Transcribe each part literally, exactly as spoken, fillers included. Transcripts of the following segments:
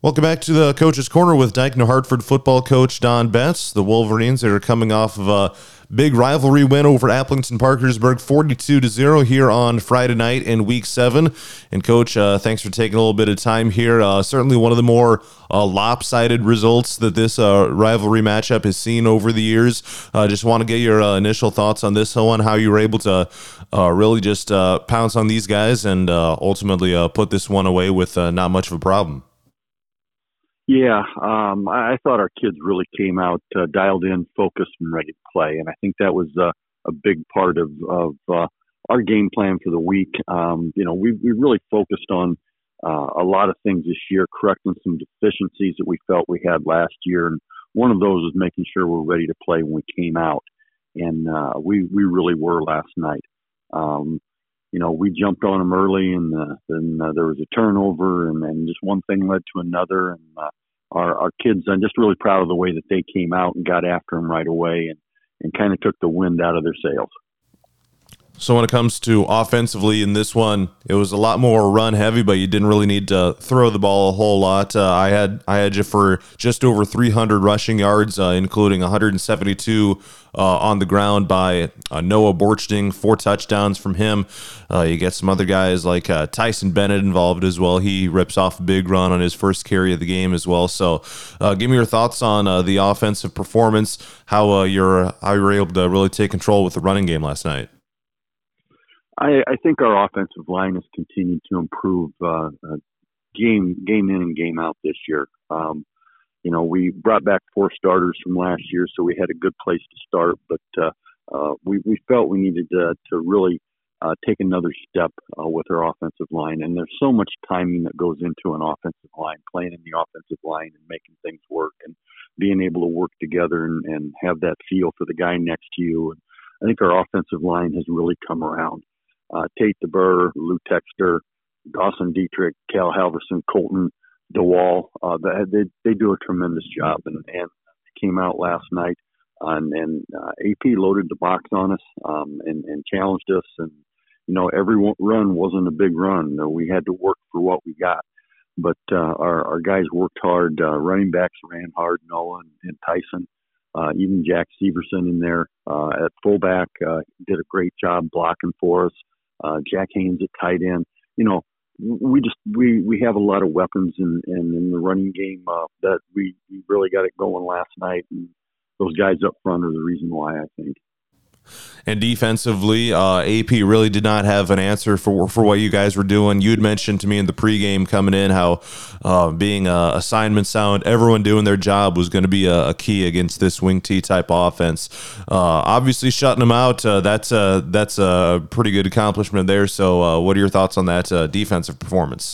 Welcome back to the Coach's Corner with Dyke New Hartford football coach Don Betts. The Wolverines are coming off of a big rivalry win over Appleton Parkersburg, forty-two to zero here on Friday night in Week seven. And Coach, uh, thanks for taking a little bit of time here. Uh, certainly one of the more uh, lopsided results that this uh, rivalry matchup has seen over the years. Uh, just want to get your uh, initial thoughts on this one, how you were able to uh, really just uh, pounce on these guys and uh, ultimately uh, put this one away with uh, not much of a problem. Yeah, um, I, I thought our kids really came out uh, dialed in, focused, and ready to play, and I think that was uh, a big part of, of uh, our game plan for the week. Um, you know, we we really focused on uh, a lot of things this year, correcting some deficiencies that we felt we had last year, and one of those was making sure we're ready to play when we came out, and uh, we we really were last night. Um, You know, we jumped on them early, and uh, then uh, there was a turnover, and then just one thing led to another. And uh, our our kids, I'm just really proud of the way that they came out and got after them right away, and and kind of took the wind out of their sails. So when it comes to offensively in this one, it was a lot more run heavy, but you didn't really need to throw the ball a whole lot. Uh, I had I had you for just over three hundred rushing yards, uh, including one hundred seventy-two uh, on the ground by uh, Noah Borchting, four touchdowns from him. Uh, you get some other guys like uh, Tyson Bennett involved as well. He rips off a big run on his first carry of the game as well. So uh, give me your thoughts on uh, the offensive performance, how uh, you're how you were able to really take control with the running game last night. I, I think our offensive line has continued to improve uh, uh, game game in and game out this year. Um, you know, we brought back four starters from last year, so we had a good place to start. But uh, uh, we, we felt we needed to, to really uh, take another step uh, with our offensive line. And there's so much timing that goes into an offensive line, playing in the offensive line and making things work and being able to work together and, and have that feel for the guy next to you. And I think our offensive line has really come around. Uh, Tate DeBurr, Lou Texter, Dawson Dietrich, Cal Halverson, Colton DeWall, uh, they they do a tremendous job, and, and came out last night uh, and, and uh, A P loaded the box on us um, and, and challenged us. And you know, every run wasn't a big run. We had to work for what we got, but uh, our our guys worked hard. Uh, running backs ran hard, Noah and, and Tyson. Uh, even Jack Severson in there uh, at fullback uh, did a great job blocking for us. Uh, Jack Haynes at tight end. You know, we just we, we have a lot of weapons in, in, in the running game uh, that we, we really got it going last night. And those guys up front are the reason why, I think. And defensively, uh, A P really did not have an answer for for what you guys were doing. You had mentioned to me in the pregame coming in how uh, being uh, assignment sound, everyone doing their job was going to be a, a key against this wing T type offense. Uh, obviously, shutting them out, uh, that's, a, that's a pretty good accomplishment there. So uh, what are your thoughts on that uh, defensive performance?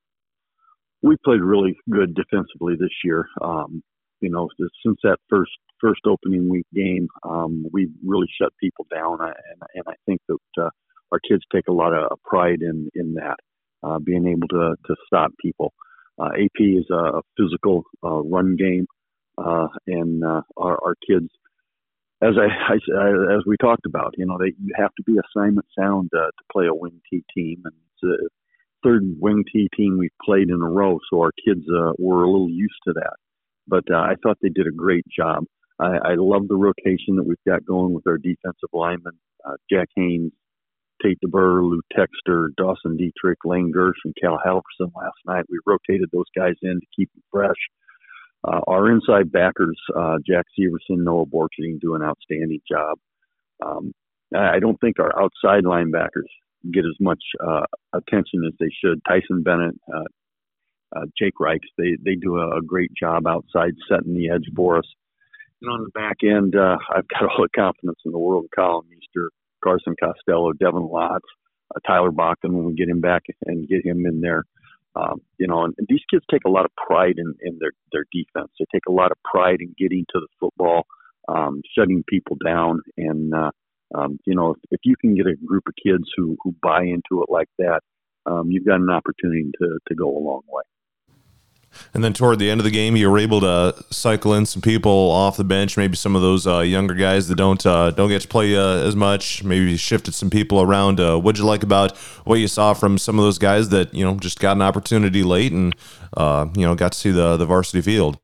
We played really good defensively this year. Um, you know, since that first first opening week game, um, we really shut people down, and, and I think that uh, our kids take a lot of pride in in that, uh, being able to to stop people. Uh, A P is a physical uh, run game, uh, and uh, our, our kids, as I, I as we talked about, you know, they you have to be assignment sound uh, to play a wing T team, and it's the third wing T team we've played in a row, so our kids uh, were a little used to that. But uh, I thought they did a great job. I, I love the rotation that we've got going with our defensive linemen, uh, Jack Haynes, Tate DeBurr, Lou Texter, Dawson Dietrich, Lane Gersh, and Cal Halverson last night. We rotated those guys in to keep them fresh. Uh, our inside backers, uh, Jack Severson, Noah Borching, do an outstanding job. Um, I don't think our outside linebackers get as much uh, attention as they should. Tyson Bennett, uh, uh, Jake Reichs, they, they do a, a great job outside setting the edge for us. And on the back end, uh, I've got all the confidence in the world in Colin Meester, Carson Costello, Devin Lotz, uh, Tyler Bachman when we get him back and get him in there. Um, you know, and, and these kids take a lot of pride in, in their, their defense. They take a lot of pride in getting to the football, um, shutting people down. And, uh, um, you know, if, if you can get a group of kids who, who buy into it like that, um, you've got an opportunity to, to go a long way. And then toward the end of the game, you were able to cycle in some people off the bench, maybe some of those uh, younger guys that don't uh, don't get to play uh, as much. Maybe you shifted some people around. Uh, what'd you like about what you saw from some of those guys that you know just got an opportunity late and uh, you know got to see the the varsity field?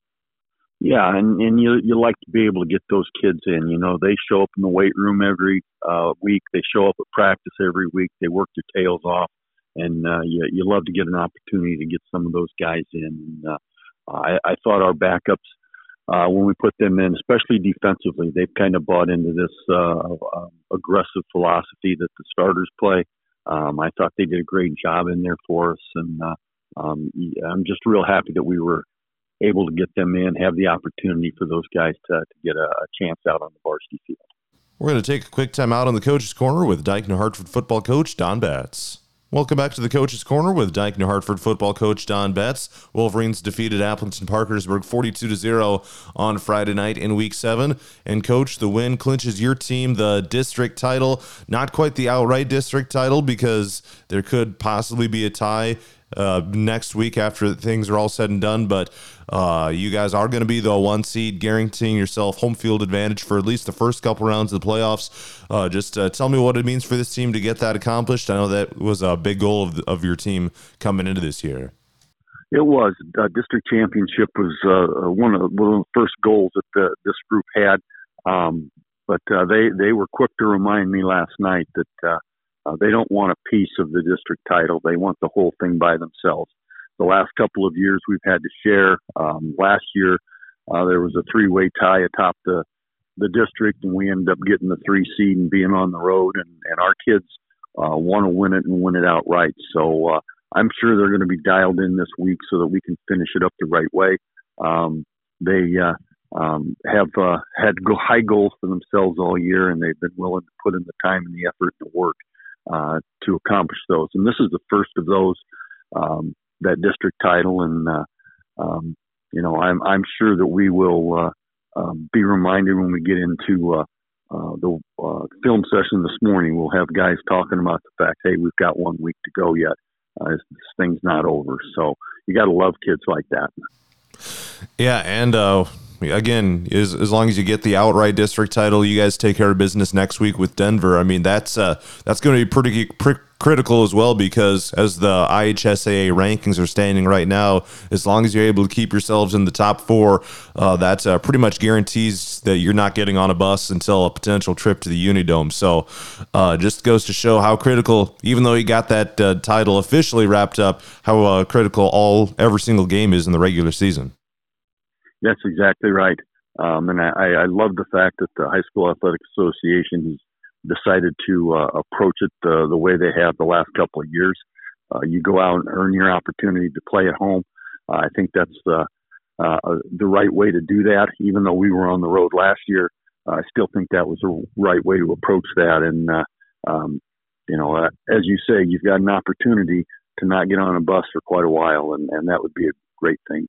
Yeah, and, and you you like to be able to get those kids in. You know, they show up in the weight room every uh, week. They show up at practice every week. They work their tails off, and uh, you you love to get an opportunity to get some of those guys in. And, uh, I, I thought our backups, uh, when we put them in, especially defensively, they've kind of bought into this uh, uh, aggressive philosophy that the starters play. Um, I thought they did a great job in there for us, and uh, um, I'm just real happy that we were able to get them in, have the opportunity for those guys to, to get a, a chance out on the varsity field. We're going to take a quick time out on the Coach's Corner with Dike New Hartford football coach Don Betts. Welcome back to the Coach's Corner with Dike New Hartford football coach Don Betts. Wolverines defeated Appleton Parkersburg forty-two to zero on Friday night in week seven. And coach, the win clinches your team the district title. Not quite the outright district title because there could possibly be a tie uh, next week after things are all said and done. But uh, you guys are going to be the one seed, guaranteeing yourself home field advantage for at least the first couple rounds of the playoffs. Uh, just uh, tell me what it means for this team to get that accomplished. I know that was a big goal of, of your team coming into this year. It was. Uh, district championship was uh, one, of the, one of the first goals that the, this group had. Um, but uh, they, they were quick to remind me last night that uh, uh, they don't want a piece of the district title. They want the whole thing by themselves. The last couple of years we've had to share. Um, last year uh, there was a three-way tie atop the the district, and we ended up getting the three seed and being on the road. And, and our kids uh, want to win it and win it outright. So uh, I'm sure they're going to be dialed in this week so that we can finish it up the right way. Um, they uh, um, have uh, had go high goals for themselves all year, and they've been willing to put in the time and the effort and the work uh, to accomplish those. And this is the first of those, um, that district title. And, uh, um, you know, I'm, I'm sure that we will uh, um, be reminded when we get into uh, uh, the uh, film session this morning. We'll have guys talking about the fact, hey, we've got one week to go yet. Uh, this, this thing's not over. So you got to love kids like that. Yeah, and uh, again, as, as long as you get the outright district title, you guys take care of business next week with Denver. I mean, that's uh, that's going to be pretty, pretty critical as well, because as the I H S A A rankings are standing right now, as long as you're able to keep yourselves in the top four, uh, that uh, pretty much guarantees that you're not getting on a bus until a potential trip to the Unidome. So uh, just goes to show how critical, even though you got that uh, title officially wrapped up, how uh, critical all every single game is in the regular season. That's exactly right. Um, and I, I love the fact that the High School Athletic Association has decided to uh, approach it the, the way they have the last couple of years. Uh, you go out and earn your opportunity to play at home. Uh, I think that's uh, uh, the right way to do that. Even though we were on the road last year, uh, I still think that was the right way to approach that. And, uh, um, you know, uh, as you say, you've got an opportunity to not get on a bus for quite a while, and, and that would be a great thing.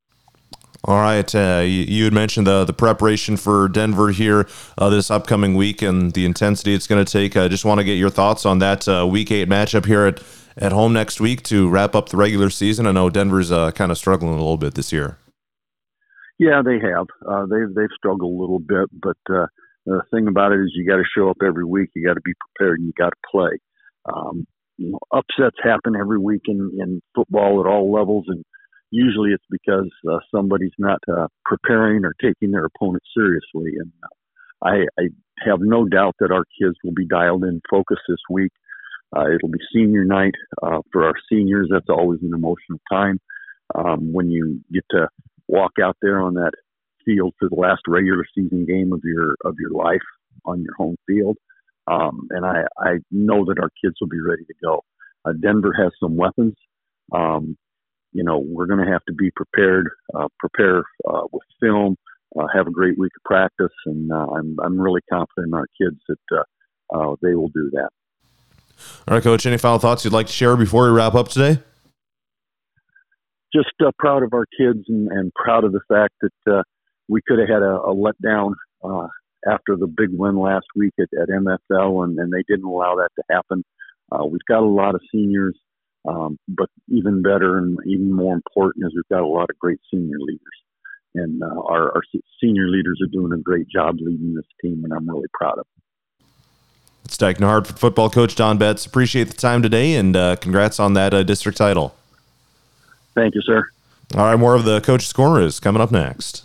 All right, uh, you, you had mentioned the the preparation for Denver here uh, this upcoming week and the intensity it's going to take. I just want to get your thoughts on that uh, week eight matchup here at, at home next week to wrap up the regular season. I know Denver's uh, kind of struggling a little bit this year. Yeah, they have. Uh, they've they've struggled a little bit, but uh, the thing about it is you got to show up every week. You got to be prepared, and you got to play. Um, you know, upsets happen every week in, in football at all levels, and usually it's because uh, somebody's not uh, preparing or taking their opponent seriously. And uh, I, I have no doubt that our kids will be dialed in focus this week. Uh, it'll be senior night uh, for our seniors. That's always an emotional time um, when you get to walk out there on that field for the last regular season game of your of your life on your home field. Um, and I, I know that our kids will be ready to go. Uh, Denver has some weapons. Um, You know, we're going to have to be prepared, uh, prepare uh, with film, uh, have a great week of practice, and uh, I'm I'm really confident in our kids that uh, uh, they will do that. All right, Coach, any final thoughts you'd like to share before we wrap up today? Just uh, proud of our kids and, and proud of the fact that uh, we could have had a, a letdown uh, after the big win last week at, at M F L, and, and they didn't allow that to happen. Uh, we've got a lot of seniors Um, but even better and even more important is we've got a lot of great senior leaders. And uh, our, our senior leaders are doing a great job leading this team, and I'm really proud of them. It's Dayton Hartford football coach Don Betts. Appreciate the time today, and uh, congrats on that uh, district title. Thank you, sir. All right, more of the Coach's Corner is coming up next.